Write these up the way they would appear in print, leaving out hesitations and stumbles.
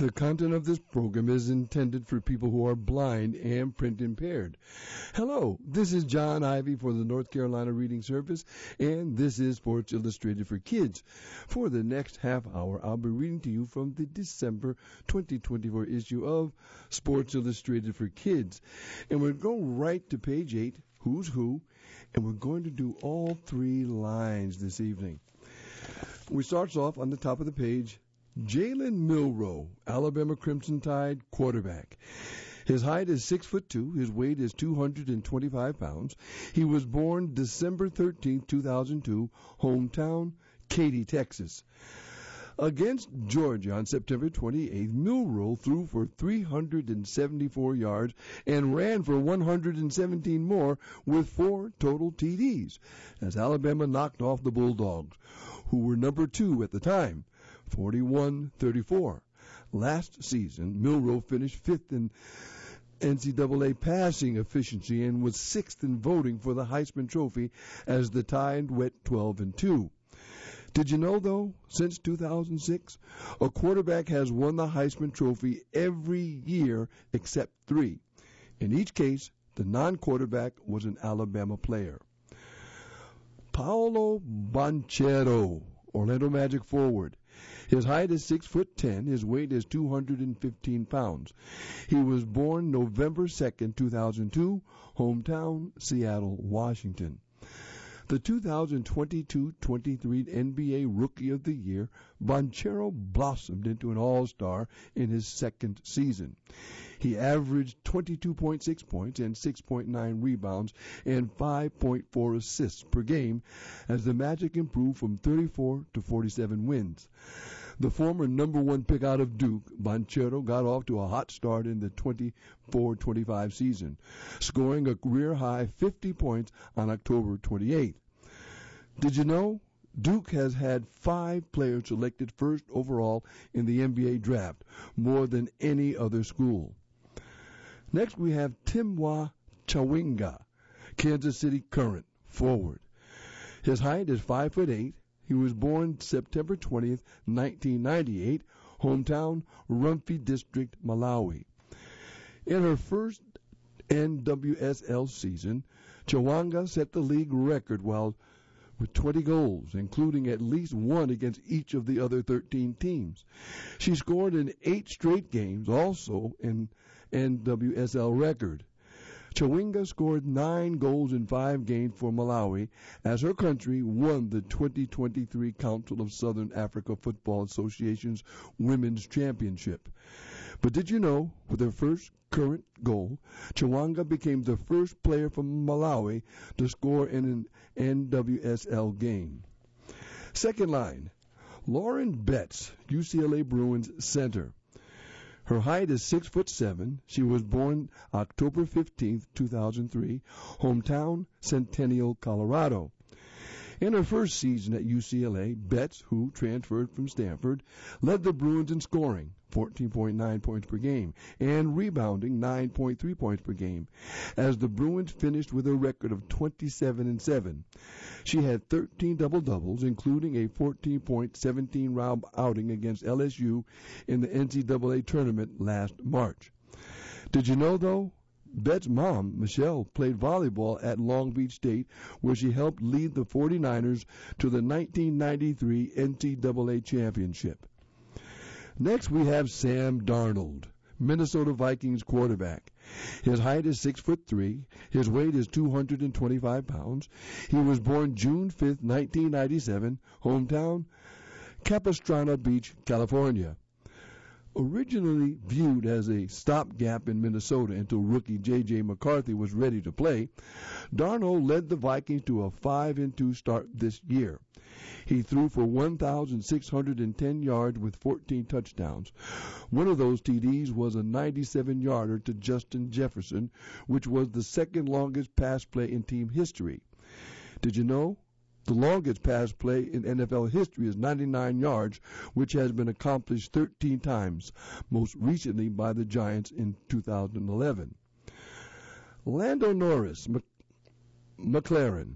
The content of this program is intended for people who are blind and print impaired. Hello, this is John Ivy for the North Carolina Reading Service, and this is Sports Illustrated for Kids. For the next half hour, I'll be reading to you from the December 2024 issue of Sports Illustrated for Kids. And we're going right to page 8, Who's Who, and we're going to do all three lines this evening. We start off on the top of the page. Jalen Milroe, Alabama Crimson Tide quarterback. His height is 6'2". His weight is 225 pounds. He was born December 13, 2002, hometown, Katy, Texas. Against Georgia on September 28th, Milroe threw for 374 yards and ran for 117 more with 4 total TDs, as Alabama knocked off the Bulldogs, who were number 2 at the time, 41-34. Last season, Milroe finished 5th in NCAA passing efficiency and was 6th in voting for the Heisman Trophy as the Tide went 12-2. Did you know, though, since 2006, a quarterback has won the Heisman Trophy every year except 3. In each case, the non-quarterback was an Alabama player. Paolo Banchero, Orlando Magic forward. His height is 6'10". His weight is 215 pounds. He was born November 2nd, 2002, hometown, Seattle, Washington. The 2022-23 NBA Rookie of the Year, Banchero blossomed into an all-star in his second season. He averaged 22.6 points and 6.9 rebounds and 5.4 assists per game as the Magic improved from 34 to 47 wins. The former number 1 pick out of Duke, Banchero got off to a hot start in the 24-25 season, scoring a career-high 50 points on October 28th. Did you know Duke has had 5 players selected first overall in the NBA draft, more than any other school? Next we have Timwa Chawinga, Kansas City Current, forward. His height is 5'8". He was born September 20th, 1998, hometown, Rumphi District, Malawi. In her first NWSL season, Chawinga set the league record with 20 goals, including at least 1 against each of the other 13 teams. She scored in 8 straight games, also an NWSL record. Chawinga scored 9 goals in 5 games for Malawi as her country won the 2023 Council of Southern Africa Football Association's Women's Championship. But did you know, with her first current goal, Chawinga became the first player from Malawi to score in an NWSL game. Second line, Lauren Betts, UCLA Bruins center. Her height is 6'7". She was born October 15th, 2003, hometown, Centennial, Colorado. In her first season at UCLA, Betts, who transferred from Stanford, led the Bruins in scoring, 14.9 points per game, and rebounding, 9.3 points per game, as the Bruins finished with a record of 27-7. She had 13 double-doubles, including a 14-point, 17-round outing against LSU in the NCAA tournament last March. Did you know, though? Betts' mom, Michelle, played volleyball at Long Beach State, where she helped lead the 49ers to the 1993 NCAA championship. Next, we have Sam Darnold, Minnesota Vikings quarterback. His height is 6'3". His weight is 225 pounds. He was born June 5th, 1997, hometown, Capistrano Beach, California. Originally viewed as a stopgap in Minnesota until rookie J.J. McCarthy was ready to play, Darnold led the Vikings to a 5-2 start this year. He threw for 1,610 yards with 14 touchdowns. One of those TDs was a 97-yarder to Justin Jefferson, which was the second longest pass play in team history. Did you know? The longest pass play in NFL history is 99 yards, which has been accomplished 13 times, most recently by the Giants in 2011. Lando Norris, McLaren.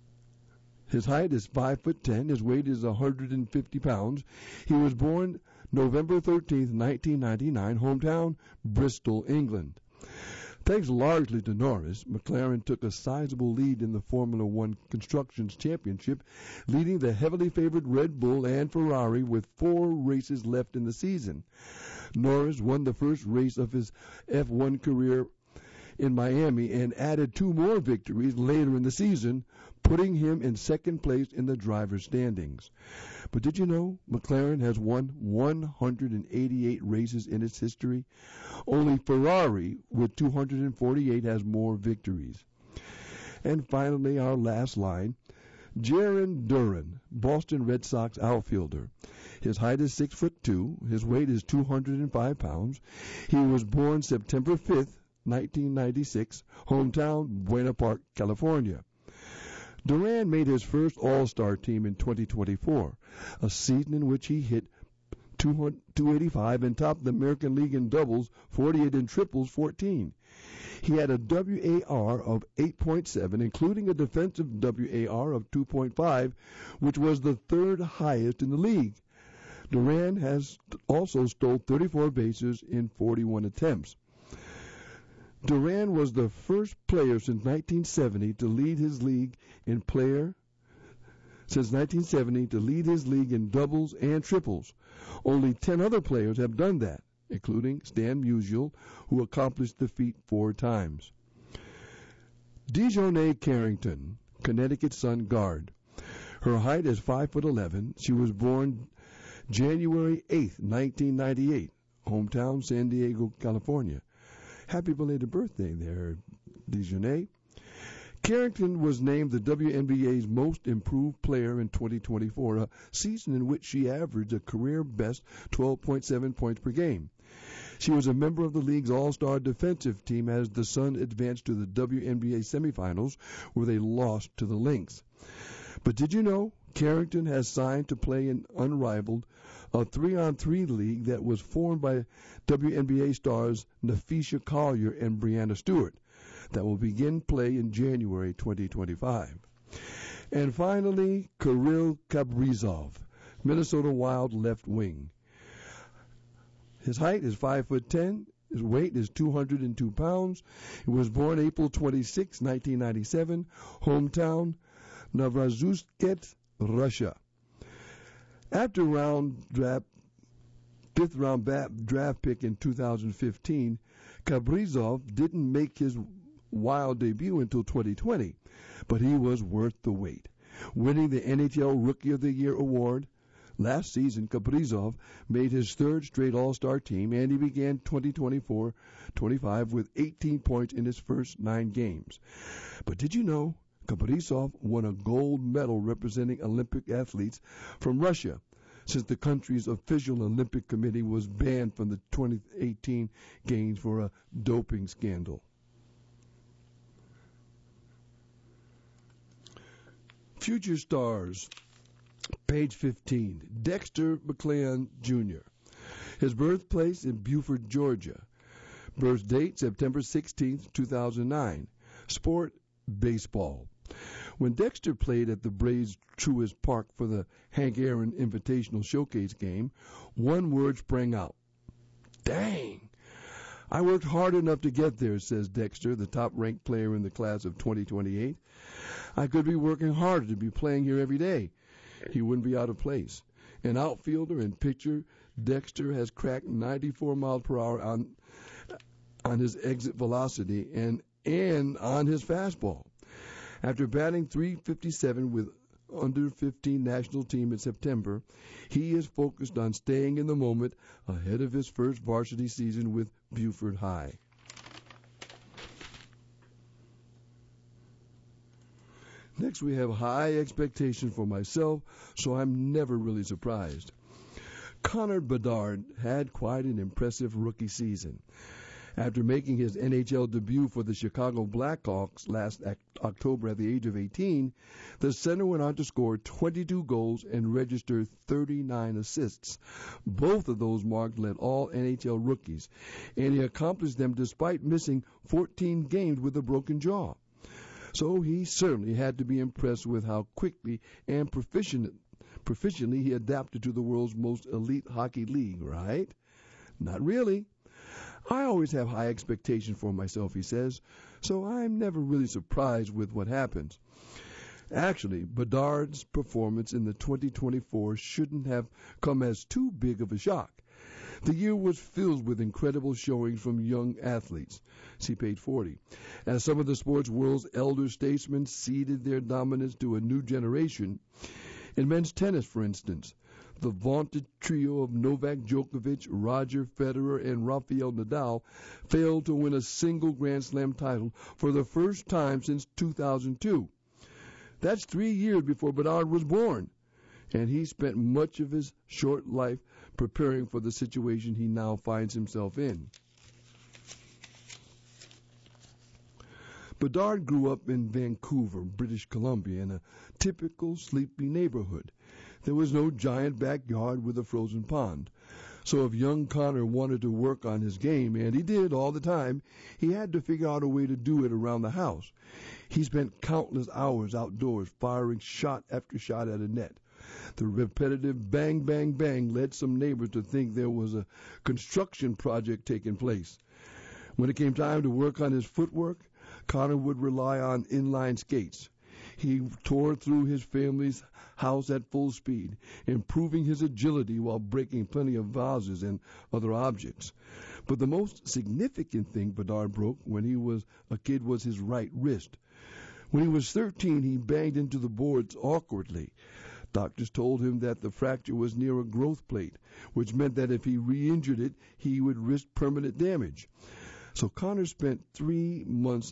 His height is 5'10". His weight is 150 pounds. He was born November 13th, 1999, hometown, Bristol, England. Thanks largely to Norris, McLaren took a sizable lead in the Formula One Constructors Championship, leading the heavily favored Red Bull and Ferrari with 4 races left in the season. Norris won the first race of his F1 career in Miami and added 2 more victories later in the season, putting him in second place in the driver's standings. But did you know McLaren has won 188 races in its history? Only Ferrari, with 248, has more victories. And finally, our last line, Jarren Duran, Boston Red Sox outfielder. His height is 6'2". His weight is 205 pounds. He was born September 5th, 1996, hometown, Buena Park, California. Duran made his first All-Star team in 2024, a season in which he hit 285 and topped the American League in doubles 48 and triples 14. He had a WAR of 8.7, including a defensive WAR of 2.5, which was the 3rd highest in the league. Duran has also stole 34 bases in 41 attempts. Duran was the first player since 1970 to lead his league in doubles and triples. Only 10 other players have done that, including Stan Musial, who accomplished the feat 4 times. Dejournay Carrington, Connecticut Sun guard. Her height is 5'11". She was born January 8, 1998, hometown San Diego, California. Happy belated birthday there, Dejournay. Carrington was named the WNBA's most improved player in 2024, a season in which she averaged a career-best 12.7 points per game. She was a member of the league's all-star defensive team as the Sun advanced to the WNBA semifinals, where they lost to the Lynx. But did you know Carrington has signed to play in Unrivaled, a 3-on-3 league that was formed by WNBA stars Napheesa Collier and Brianna Stewart, that will begin play in January 2025. And finally, Kirill Kaprizov, Minnesota Wild left wing. His height is 5'10". His weight is 202 pounds. He was born April 26, 1997, hometown Novosibirsk, Russia. After fifth round draft pick in 2015, Kaprizov didn't make his Wild debut until 2020, but he was worth the wait. Winning the NHL Rookie of the Year award, last season Kaprizov made his 3rd straight All-Star team, and he began 2024-25 with 18 points in his first 9 games. But did you know Kaprizov won a gold medal representing Olympic athletes from Russia, since the country's official Olympic committee was banned from the 2018 Games for a doping scandal. Future stars, page 15. Dexter McClellan Jr. His birthplace in Beaufort, Georgia. Birth date September 16, 2009. Sport, baseball. When Dexter played at the Braves Truist Park for the Hank Aaron Invitational Showcase game, one word sprang out. Dang! I worked hard enough to get there, says Dexter, the top-ranked player in the class of 2028. I could be working harder to be playing here every day. He wouldn't be out of place. An outfielder and pitcher, Dexter has cracked 94 miles per hour on his exit velocity and on his fastball. After batting .357 with under 15 national team in September, he is focused on staying in the moment ahead of his first varsity season with Beaufort High. Next, we have high expectations for myself, so I'm never really surprised. Connor Bedard had quite an impressive rookie season. After making his NHL debut for the Chicago Blackhawks last October at the age of 18, the center went on to score 22 goals and register 39 assists. Both of those marks led all NHL rookies, and he accomplished them despite missing 14 games with a broken jaw. So he certainly had to be impressed with how quickly and proficient proficiently he adapted to the world's most elite hockey league, right? Not really. I always have high expectations for myself, he says, so I'm never really surprised with what happens. Actually, Bedard's performance in the 2024 shouldn't have come as too big of a shock. The year was filled with incredible showings from young athletes. See page 40. As some of the sports world's elder statesmen ceded their dominance to a new generation. In men's tennis, for instance, the vaunted trio of Novak Djokovic, Roger Federer, and Rafael Nadal failed to win a single Grand Slam title for the first time since 2002. That's 3 years before Bedard was born, and he spent much of his short life preparing for the situation he now finds himself in. Bedard grew up in Vancouver, British Columbia, in a typical sleepy neighborhood. There was no giant backyard with a frozen pond. So if young Connor wanted to work on his game, and he did all the time, he had to figure out a way to do it around the house. He spent countless hours outdoors firing shot after shot at a net. The repetitive bang, bang, bang led some neighbors to think there was a construction project taking place. When it came time to work on his footwork, Connor would rely on inline skates. He tore through his family's house at full speed, improving his agility while breaking plenty of vases and other objects. But the most significant thing Bedard broke when he was a kid was his right wrist. When he was 13, he banged into the boards awkwardly. Doctors told him that the fracture was near a growth plate, which meant that if he re-injured it, he would risk permanent damage. So Connor spent 3 months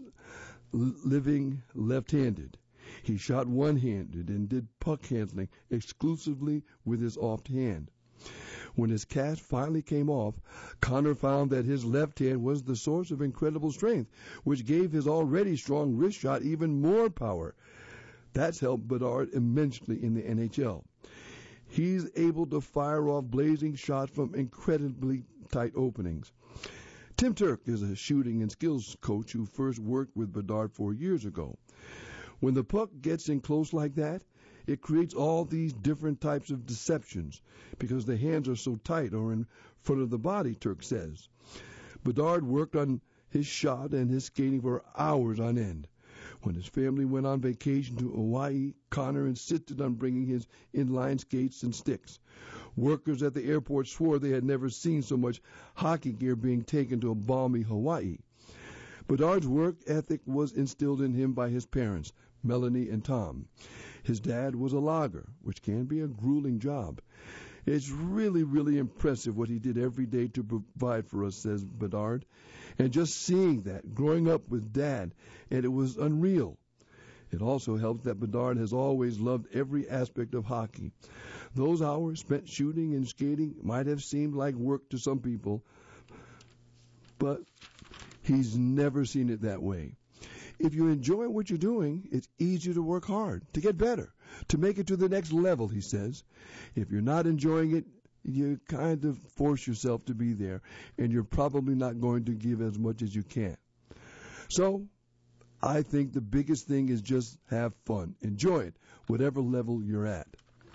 living left-handed. He shot one-handed and did puck handling exclusively with his off hand. When his cast finally came off, Connor found that his left hand was the source of incredible strength, which gave his already strong wrist shot even more power. That's helped Bedard immensely in the NHL. He's able to fire off blazing shots from incredibly tight openings. Tim Turk is a shooting and skills coach who first worked with Bedard 4 years ago. When the puck gets in close like that, it creates all these different types of deceptions because the hands are so tight or in front of the body, Turk says. Bedard worked on his shot and his skating for hours on end. When his family went on vacation to Hawaii, Connor insisted on bringing his inline skates and sticks. Workers at the airport swore they had never seen so much hockey gear being taken to a balmy Hawaii. Bedard's work ethic was instilled in him by his parents, Melanie and Tom. His dad was a logger, which can be a grueling job. It's really, really impressive what he did every day to provide for us, says Bedard. And just seeing that, growing up with Dad, and it was unreal. It also helps that Bedard has always loved every aspect of hockey. Those hours spent shooting and skating might have seemed like work to some people, but he's never seen it that way. If you enjoy what you're doing, it's easier to work hard, to get better, to make it to the next level, he says. If you're not enjoying it, you kind of force yourself to be there, and you're probably not going to give as much as you can. So, I think the biggest thing is just have fun. Enjoy it, whatever level you're at.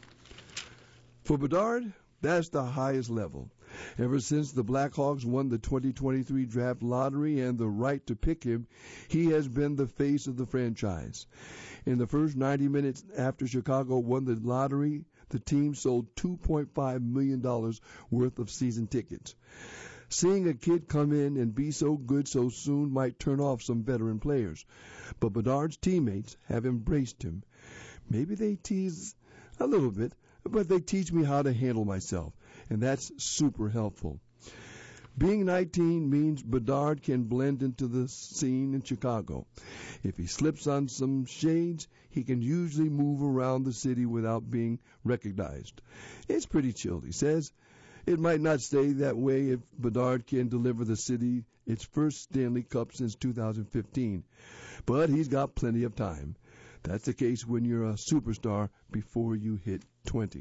For Bedard, that's the highest level. Ever since the Blackhawks won the 2023 draft lottery and the right to pick him, he has been the face of the franchise. In the first 90 minutes after Chicago won the lottery, the team sold $2.5 million worth of season tickets. Seeing a kid come in and be so good so soon might turn off some veteran players, but Bedard's teammates have embraced him. Maybe they tease a little bit, but they teach me how to handle myself, and that's super helpful. Being 19 means Bedard can blend into the scene in Chicago. If he slips on some shades, he can usually move around the city without being recognized. It's pretty chill, he says. It might not stay that way if Bedard can deliver the city its first Stanley Cup since 2015. But he's got plenty of time. That's the case when you're a superstar before you hit 20.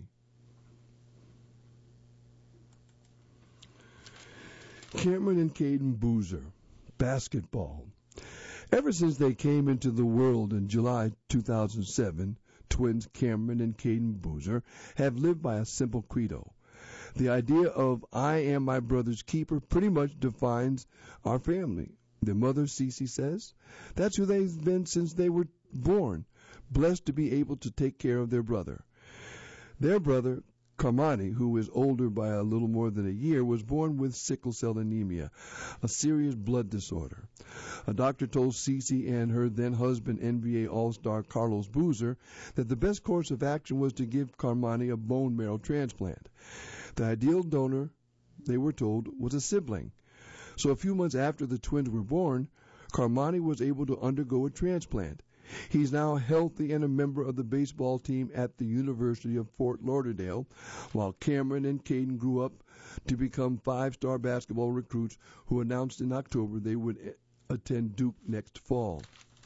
Cameron and Caden Boozer, basketball. Ever since they came into the world in July 2007, twins Cameron and Caden Boozer have lived by a simple credo. The idea of I am my brother's keeper pretty much defines our family. Their mother, Cece, says that's who they've been since they were born, blessed to be able to take care of their brother. Their brother, Carmani, who is older by a little more than a year, was born with sickle cell anemia, a serious blood disorder. A doctor told Cece and her then husband, NBA All-Star Carlos Boozer, that the best course of action was to give Carmani a bone marrow transplant. The ideal donor, they were told, was a sibling. So a few months after the twins were born, Carmani was able to undergo a transplant. He's now healthy and a member of the baseball team at the University of Fort Lauderdale, while Cameron and Caden grew up to become five-star basketball recruits who announced in October they would attend Duke next fall.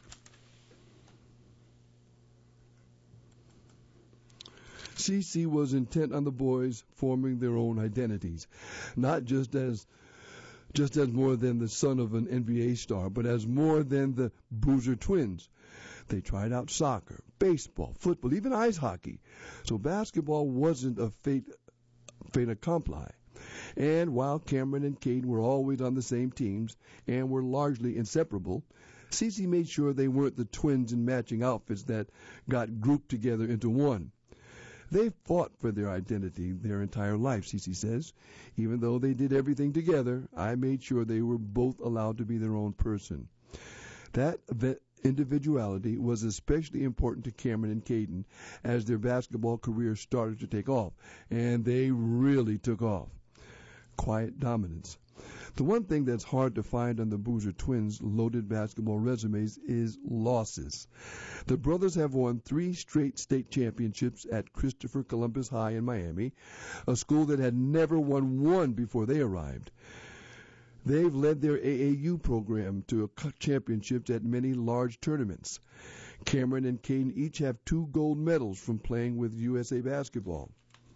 CeCe was intent on the boys forming their own identities, not just as more than the son of an NBA star, but as more than the Boozer twins. They tried out soccer, baseball, football, even ice hockey. So basketball wasn't a fait accompli. And while Cameron and Caden were always on the same teams and were largely inseparable, CeCe made sure they weren't the twins in matching outfits that got grouped together into one. They fought for their identity their entire life, CeCe says. Even though they did everything together, I made sure they were both allowed to be their own person. That individuality was especially important to Cameron and Caden as their basketball careers started to take off, and they really took off. Quiet dominance. The one thing that's hard to find on the Boozer twins' loaded basketball resumes is losses. The brothers have won 3 straight state championships at Christopher Columbus High in Miami, a school that had never won one before they arrived. They've led their AAU program to championships at many large tournaments. Cameron and Caden each have 2 gold medals from playing with USA Basketball.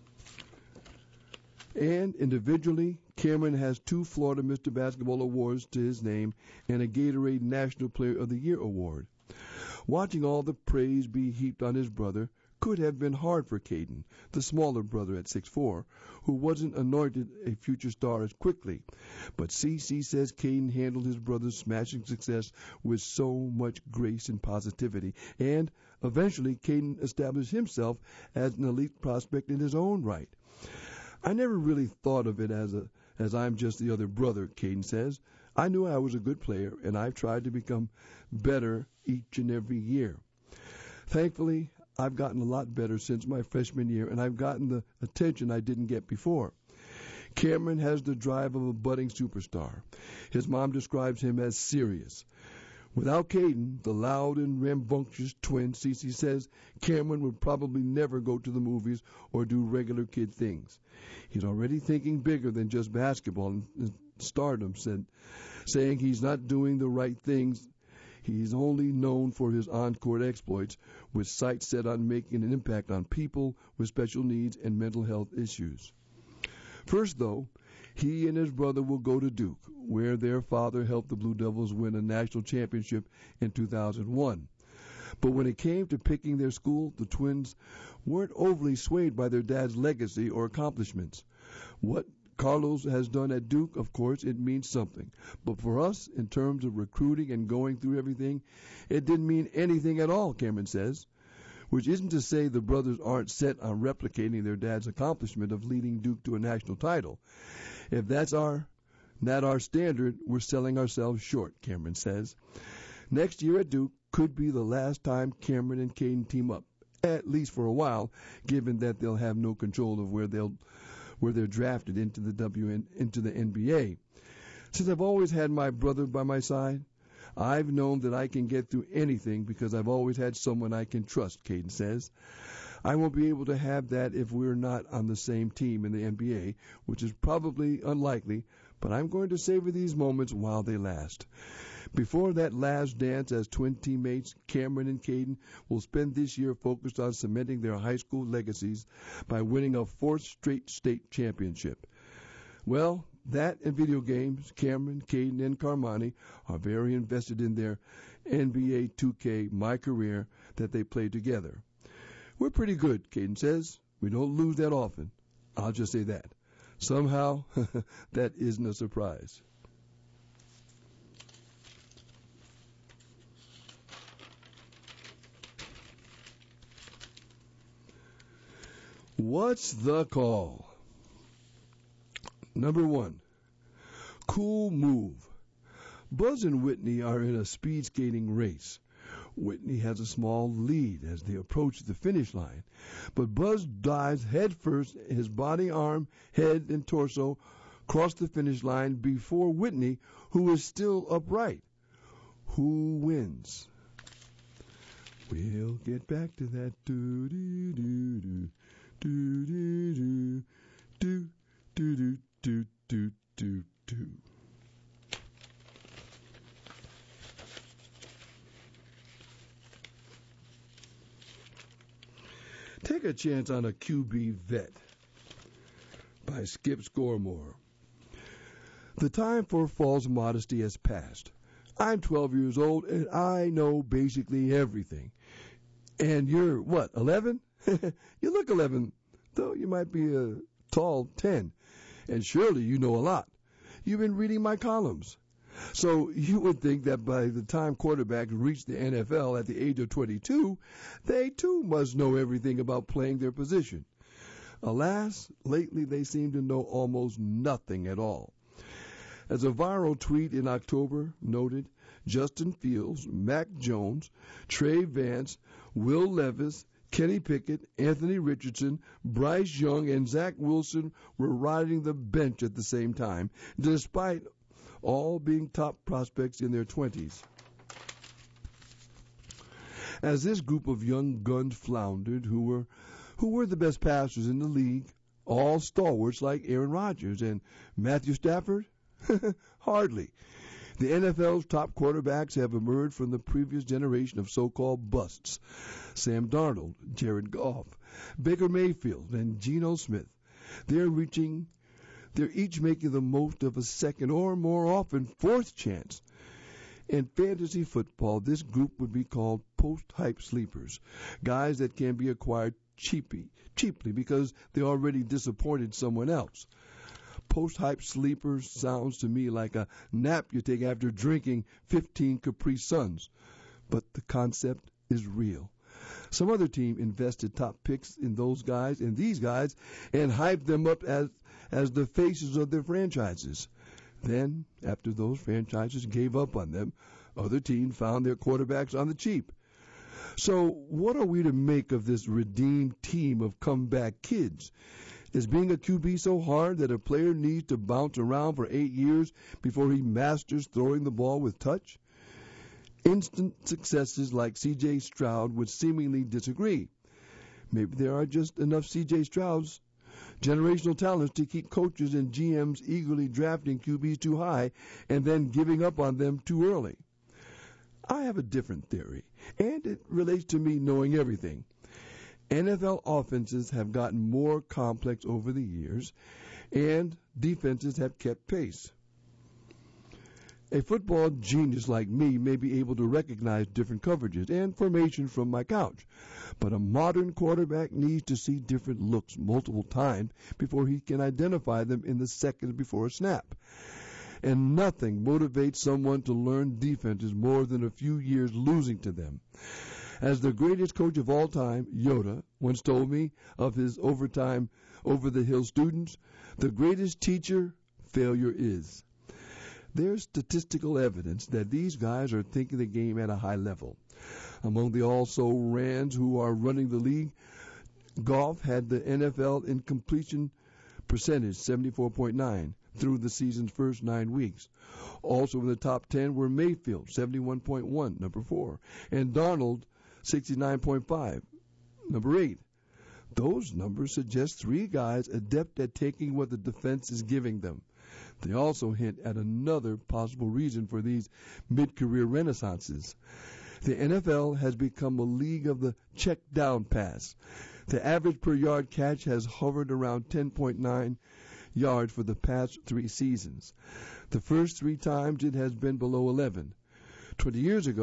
And individually, Cameron has 2 Florida Mr. Basketball awards to his name and a Gatorade National Player of the Year award. Watching all the praise be heaped on his brother could have been hard for Caden, the smaller brother at 6'4", who wasn't anointed a future star as quickly. But CeCe says Caden handled his brother's smashing success with so much grace and positivity, and eventually Caden established himself as an elite prospect in his own right. I never really thought of it as I'm just the other brother, Caden says. I knew I was a good player, and I've tried to become better each and every year. Thankfully, I've gotten a lot better since my freshman year, and I've gotten the attention I didn't get before. Cameron has the drive of a budding superstar. His mom describes him as serious. Without Caden, the loud and rambunctious twin, CeCe says Cameron would probably never go to the movies or do regular kid things. He's already thinking bigger than just basketball and stardom, saying he's not doing the right things. He's only known for his on-court exploits, with sights set on making an impact on people with special needs and mental health issues. First, though, he and his brother will go to Duke, where their father helped the Blue Devils win a national championship in 2001. But when it came to picking their school, the twins weren't overly swayed by their dad's legacy or accomplishments. What Carlos has done at Duke, of course, it means something. But for us, in terms of recruiting and going through everything, it didn't mean anything at all, Cameron says. Which isn't to say the brothers aren't set on replicating their dad's accomplishment of leading Duke to a national title. If that's not our standard, we're selling ourselves short, Cameron says. Next year at Duke could be the last time Cameron and Caden team up, at least for a while, given that they'll have no control of where they're drafted into the NBA. Since I've always had my brother by my side, I've known that I can get through anything because I've always had someone I can trust, Caden says. I won't be able to have that if we're not on the same team in the NBA, which is probably unlikely, but I'm going to savor these moments while they last. Before that last dance as twin teammates, Cameron and Caden will spend this year focused on cementing their high school legacies by winning a 4th straight state championship. Well, that and video games, Cameron, Caden, and Carmani are very invested in their NBA 2K My Career that they play together. We're pretty good, Caden says. We don't lose that often. I'll just say that. Somehow, that isn't a surprise. What's the call? Number 1, cool move. Buzz and Whitney are in a speed skating race. Whitney has a small lead as they approach the finish line, but Buzz dives headfirst, his body, arm, head, and torso cross the finish line before Whitney, who is still upright. Who wins? We'll get back to that. Do do do do do do do do do do do do. Take a Chance on a QB Vet by Skip Scoremore. The time for false modesty has passed. I'm 12 years old and I know basically everything. And you're, what, 11? You look 11, though you might be a tall 10. And surely you know a lot. You've been reading my columns. So you would think that by the time quarterbacks reach the NFL at the age of 22, they too must know everything about playing their position. Alas, lately they seem to know almost nothing at all. As a viral tweet in October noted, Justin Fields, Mac Jones, Trey Vance, Will Levis, Kenny Pickett, Anthony Richardson, Bryce Young, and Zach Wilson were riding the bench at the same time, despite all being top prospects in their 20s. As this group of young guns floundered, who were the best passers in the league, all stalwarts like Aaron Rodgers and Matthew Stafford? Hardly. The NFL's top quarterbacks have emerged from the previous generation of so-called busts. Sam Darnold, Jared Goff, Baker Mayfield, and Geno Smith. They're each making the most of a second or more often fourth chance. In fantasy football, this group would be called post-hype sleepers, guys that can be acquired cheaply because they already disappointed someone else. Post-hype sleepers sounds to me like a nap you take after drinking 15 Capri Suns, but the concept is real. Some other team invested top picks in these guys, and hyped them up as the faces of their franchises. Then, after those franchises gave up on them, other teams found their quarterbacks on the cheap. So what are we to make of this redeemed team of comeback kids? Is being a QB so hard that a player needs to bounce around for 8 years before he masters throwing the ball with touch? Instant successes like C.J. Stroud would seemingly disagree. Maybe there are just enough C.J. Strouds, generational talents, to keep coaches and GMs eagerly drafting QBs too high and then giving up on them too early. I have a different theory, and it relates to me knowing everything. NFL offenses have gotten more complex over the years, and defenses have kept pace. A football genius like me may be able to recognize different coverages and formations from my couch, but a modern quarterback needs to see different looks multiple times before he can identify them in the seconds before a snap. And nothing motivates someone to learn defenses more than a few years losing to them. As the greatest coach of all time, Yoda, once told me of his overtime over-the-hill students, the greatest teacher failure is. There's statistical evidence that these guys are thinking the game at a high level. Among the also-rans who are running the league, Goff had the NFL in completion percentage, 74.9, through the season's first 9 weeks. Also in the top 10 were Mayfield, 71.1, number 4, and Darnold, 69.5, number 8. Those numbers suggest 3 guys adept at taking what the defense is giving them. They also hint at another possible reason for these mid-career renaissances. The NFL has become a league of the check-down pass. The average per-yard catch has hovered around 10.9 yards for the past 3 seasons. The first 3 times it has been below 11. 20 years ago,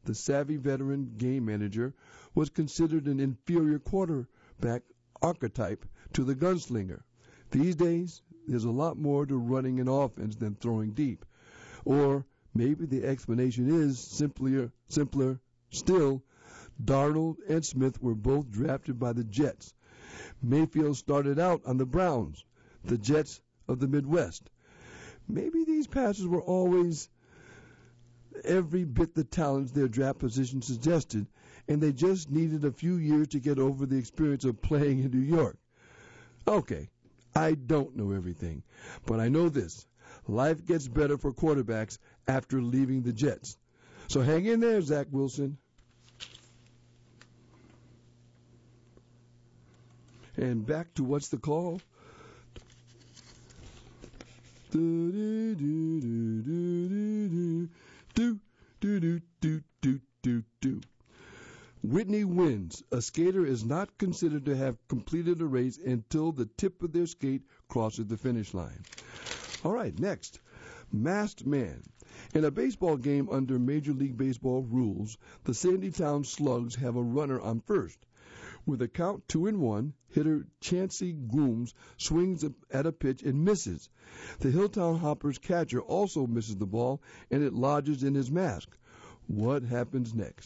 the savvy veteran game manager, was considered an inferior quarterback archetype to the gunslinger. These days, there's a lot more to running an offense than throwing deep. Or maybe the explanation is simpler still. Darnold and Smith were both drafted by the Jets. Mayfield started out on the Browns, the Jets of the Midwest. Maybe these passers were always every bit the talents their draft position suggested, and they just needed a few years to get over the experience of playing in New York. Okay, I don't know everything, but I know this. Life gets better for quarterbacks after leaving the Jets. So hang in there, Zach Wilson. And back to What's the Call? Whitney wins. A skater is not considered to have completed a race until the tip of their skate crosses the finish line. All right, next. Masked Man. In a baseball game under Major League Baseball rules, the Sandytown Slugs have a runner on first. With a count 2-1, hitter Chancey Grooms swings at a pitch and misses. The Hilltown Hoppers catcher also misses the ball, and it lodges in his mask. What happens next?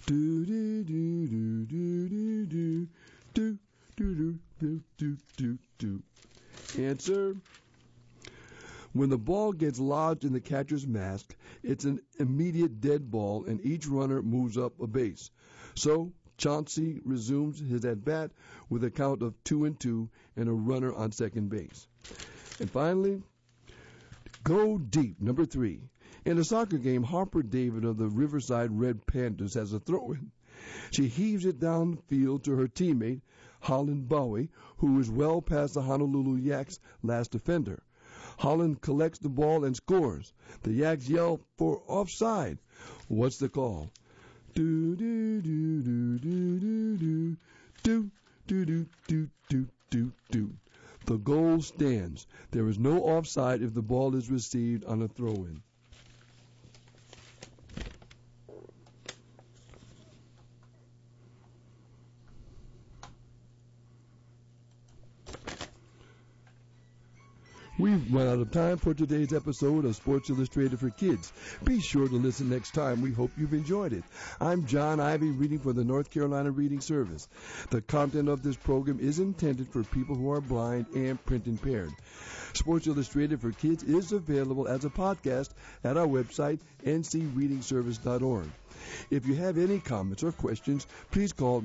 Answer. When the ball gets lodged in the catcher's mask, it's an immediate dead ball, and each runner moves up a base. So Chauncey resumes his at-bat with a count of 2-2 and a runner on second base. And finally, Go Deep, number 3. In a soccer game, Harper David of the Riverside Red Panthers has a throw-in. She heaves it downfield to her teammate, Holland Bowie, who is well past the Honolulu Yaks' last defender. Holland collects the ball and scores. The Yaks yell for offside. What's the call? Do do do do do do do do do do do do do. The goal stands. There is no offside if the ball is received on a throw-in. We've run out of time for today's episode of Sports Illustrated for Kids. Be sure to listen next time. We hope you've enjoyed it. I'm John Ivy, reading for the North Carolina Reading Service. The content of this program is intended for people who are blind and print impaired. Sports Illustrated for Kids is available as a podcast at our website, ncreadingservice.org. If you have any comments or questions, please call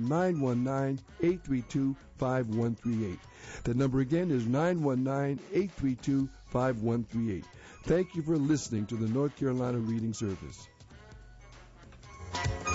919-832-5138. The number again is 919-832-5138. Thank you for listening to the North Carolina Reading Service.